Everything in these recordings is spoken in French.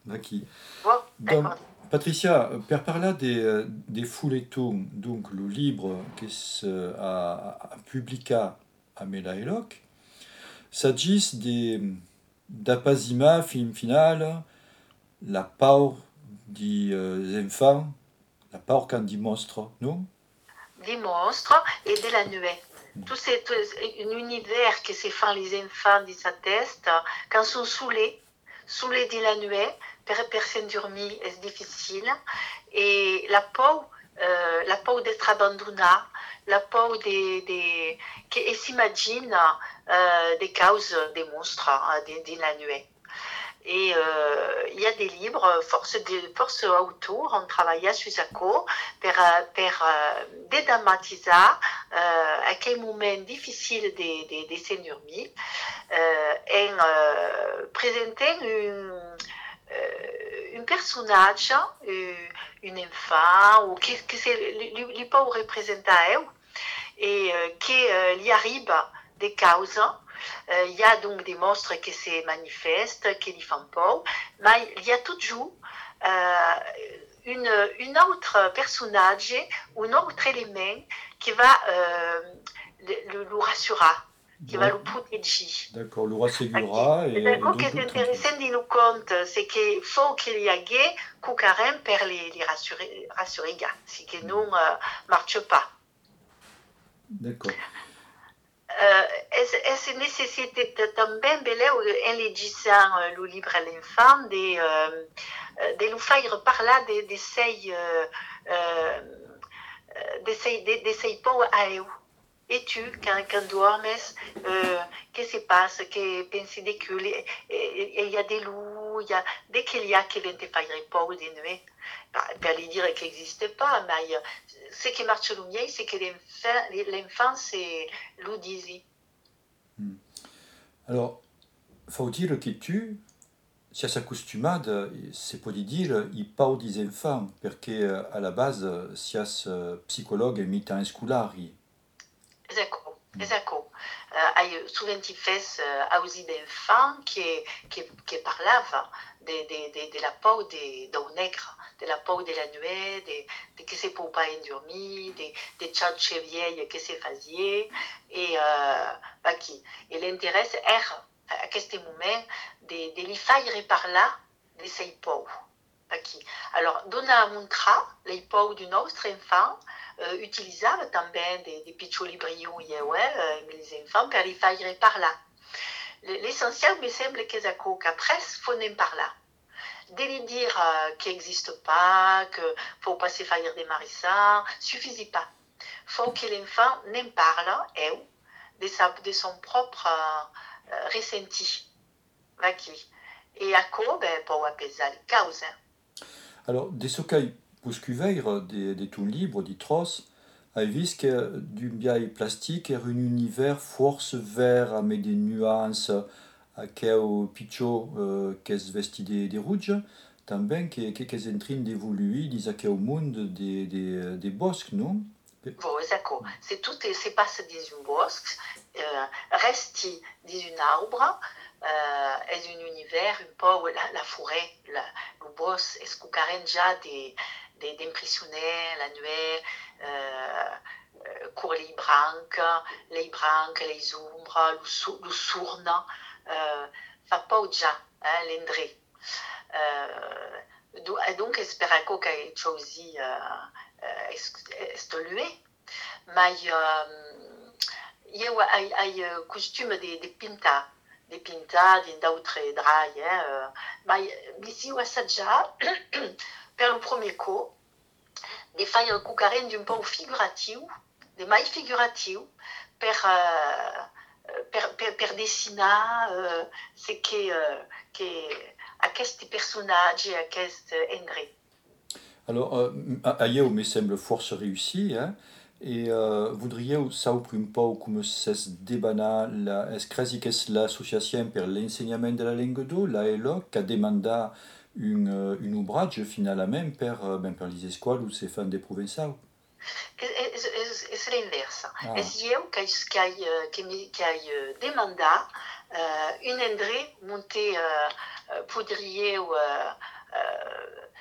Aqui. Bon, Donc, d'accord. Patricia, per parlar des fulletons, donc le livre que a publié à Melaelok, s'agit d'Apazima, film final, la peur des enfants, la peur quand des monstres, non? Des monstres et de la nuée. Tout un univers que se font les enfants de sa tête quand ils sont saoulés de la nuée, per s'endormir est difficile. Et la peau d'être abandonné, la peau qu'ils s'imaginent des causes des monstres de la nuée. Et il y a des livres, force autour, on travailla sur Zaco per dédramatiser aquell moment difficile de s'endormir en presentant un personnage, un enfant, ou que li peut représenter et que lui arrive des causes. Il y a donc des monstres qui se manifestent, qui lui font peur, mais il y a toujours une autre personnage, un autre élément qui va le rassurer, qui va le protéger. D'accord, le roi Aquí. Segura Et et d'accord, que d'autres c'est tranquilles. intéressant de nous compte, c'est qu'il faut qu'il y ait Kukarem pour les rassurer, si que nous ne marche pas. D'accord. Essa necessita também, beleu, en legissant le livre à l'enfant, de lui faire parler de ses peaux à eux. Et tu, quand dormes, qu'est-ce qui se passe? Que penses de que il y a des loups, dès qu'il y a qui viennent te faire peur de nuit, per lui dire qu'il n'existe pas, mais ce qui marche le mieux, c'est que l'enfant le dise. Hmm. Alors, faut dire que tu, si s'accostumade, c'est pour dire, il parle des enfants, parce que à la base, si psychologue et mi-temps scolari. Esatto. Souvent il fait aussi d'enfants qui parlaient de la peau d'un nègre, de la peau de la nuit, de que se peut pas endormir, de tchatches vieilles que se faisaient. Et, et l'intérêt est, à ce moment, de lui faire parler de ses peaux. Alors, donner à montrer les peaux d'un autre enfant, utilisava também de piccoli briouilles les enfants per li faire parler. L'essentiel me semble que c'est qu'après, il faut en parler. De lui dire qu'il n'existe pas, qu'il ne faut pas se faire démarrer ça, ne suffit pas. Il faut que l'enfant en parle, de son propre ressenti. Et à quoi, pour apaiser les causes. Alors, de ce cas, pour scuveire de ton livre, de Tross, hai vist que d'un biais plastique er un univers force vert avec des nuances aquel pitjor qu'es vesti de rouge, também qu'es en train d'évoluer dis aquel monde de boscs, non? Bon, d'accord. C'est passé dans un bosque, reste dans un arbre, est un univers, un peu la forêt, le bosque, est-ce qu'on carène déjà d'impressionner la nuit, courir les branques, les ombres, le sourne, fa pas déjà, l'endré. Donc, j'espère qu'il y a choisi evoluer. Mais eu ai costume de pintar d'autres draps, mais ici eu assaggiar per le premier coup de faire cucarent d'un peu figuratiu, de mai figuratiu per dessinar ce que aquest personnage, aquest André. Alors, Aïe me semble force réussi, hein? Et voudriez savoir un peu comment c'est débana la escresi que est l'association pour l'enseignement de la langue d'eau, la ELO, qui a demandé un ouvrage finalement per les écoles où c'est fan des provençaux. C'est l'inverse. Ah, C'est eu qui a demandé une André monter poudrier ou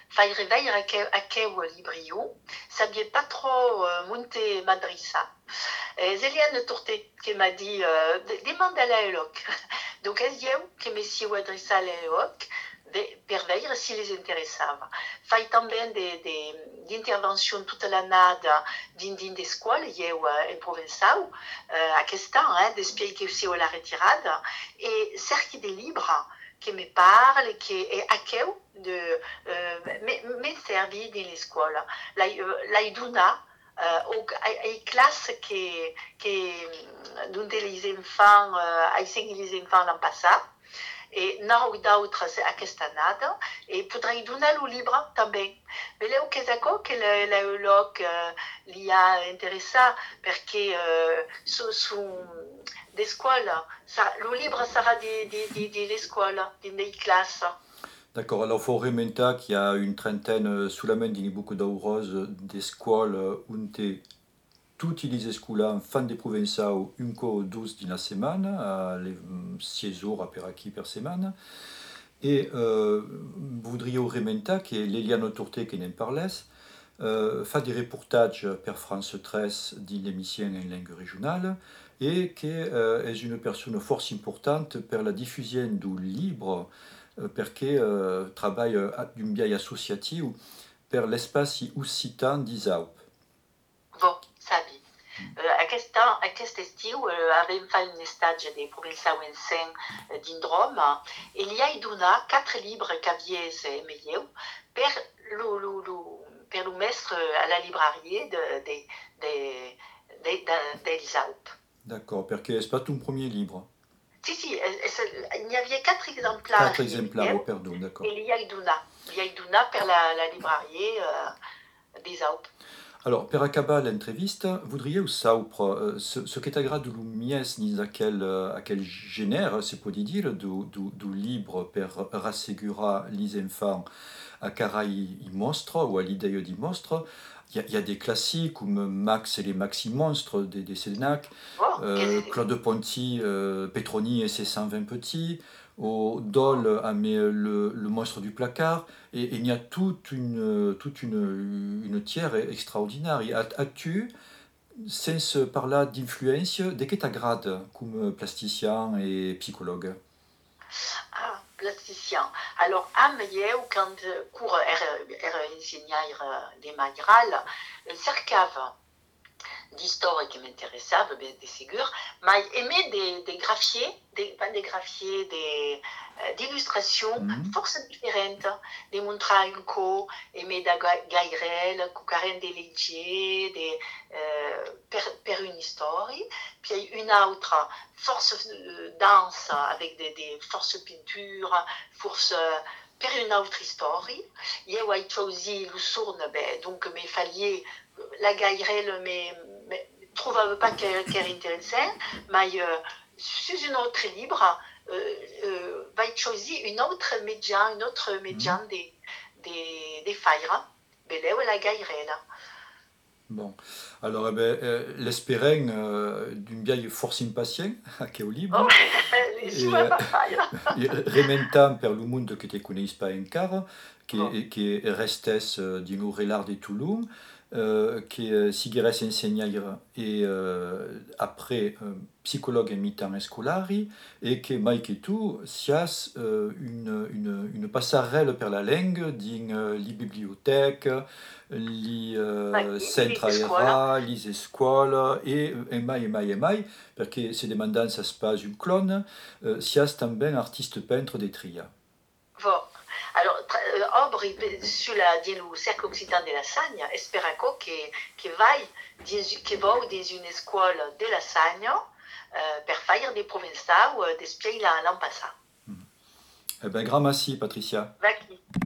fai reveire a cheu librio, sabia pas trop monter madrissa. Zéliane Tourté qui m'a dit demande à la ELOC. Donc elle dit que Messie ou adressa à la ELOC per veire si les interessava. Fai também de intervention toute l'année dins d'escola, eu en Provençal, aquesta, d'espiei que aussi la retirada, et cerchi des livres qui me parlent, qui est à quel de me servi dans l'escola. L'aiduna, les classes dont les enfants, les enfants l'an passé, et nou d'autres aquesta annada, et podrei donar le livre també. Veleu que és això que l'ELOC li ha interessat, perquè d'escola, le livre serà de l'escola, des classes. D'accord, alors il faut remonter qu'il y a une trentaine, sous la main d'une beaucoup d'auros d'écoles où tutti les escola fan de Provençal un co 12 di la setmana, 6 ore per aquí per setmana. E voudria rementar que l'Eliane Tourté, qui n'en parles, fa des reportages per France 13 di l'émission en langue régionale et que est une personne fort importante per la diffusion du livre perché travaille d'un biais associatif per l'espace occitan d'Isaup. Bon, sabi. Aquest estiu vam fer un estatge de provençauensen din Drôme e li ha donat 4 llibres qu'avies milleu per le mestre a la librairie d'Isaup. D'accord, perché è stato un premier livre. Si, il y avait 4 exemplaires. 4 exemplaires, pardon, d'accord. Et il y a donat per la librairie d'Isaup. Alors, per acabar l'entrevista, voudriez saupre ce che t'agrada lu mies dins aquel génère, se può dire, du livre per rassegurar les enfants a cara i monstre ou à l'idée di monstre. Il y a des classiques comme Max et les Maxi Monstres des Sénac, Claude Ponty, Petroni et ses 120 petits, au Dole a mis le monstre du placard, et il y a toute une tiers extraordinaire. As-tu, sans parler d'influence, de que t'agrade comme plasticien et psychologue? Ah, plasticien. Alors, eu, quand cours enseignant de magral, cercava d'histoire qui m'intéressait, bien sûr, mais aimé des graphiés, d'illustrations forces différentes, de montrer un co, aimé de Gairel, Karen de Légier, per une histoire, puis une autre force danse avec des forces peinture, force per une autre histoire. Il y a choisi le sourne, donc il fallait la Gairel, mais trouvava pas qu'elle era intéressant, mais sur un autre livre, va choisir une autre médian de faire, beleu la Gairel. Bon, alors l'espérant d'une vieille force impatient qui est au libre. Rementant per le monde que tu connais pas encore, qui restes d'une relard de Toulouse, qui sigueres enseignant et après psychologue en mi-temps scolari et que mai que tu sias une passarelle per la langue din li bibliothèque, li centre aera, li scuole et mai, perché se demandant ça se passe un clone, sias també artiste peintre de tria. Bon. Alors, obri sur le cercle occitan de la Sagne, esperaco que vai dans une école de la Sagne per faire des provençaux d'espiei l'an passat. Eh bien, grand merci, Patricia. Vaki.